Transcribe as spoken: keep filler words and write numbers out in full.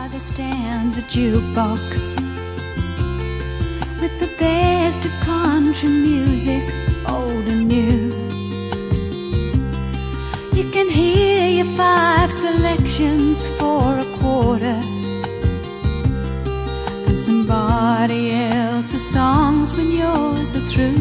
there stands a jukebox with the best of country music, old and new. You can hear your five selections for a quarter, and somebody else's songs when yours are through.